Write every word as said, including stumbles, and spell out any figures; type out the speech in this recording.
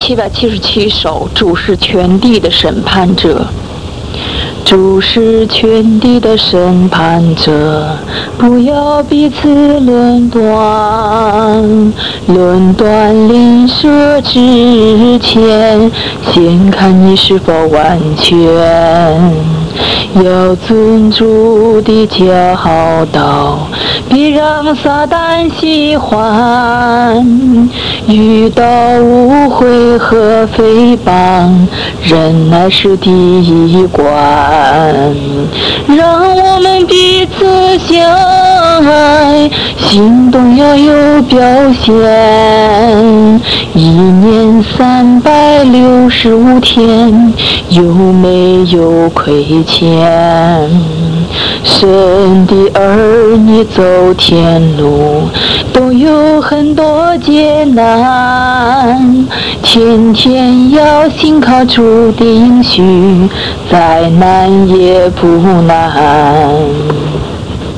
七百七十七首，主是全地的审判者。主是全地的审判者，不要彼此论断。论断邻舍之前，先看你是否完全。要尊主的教导，别让撒旦喜欢。遇到误会和诽谤，忍耐是第一关。让我们彼此相爱，行动要有表现。一年三百六十五天，有没有亏欠？神的儿女走天路，都有很多艰难，天天要信靠主的应许，再难也不难。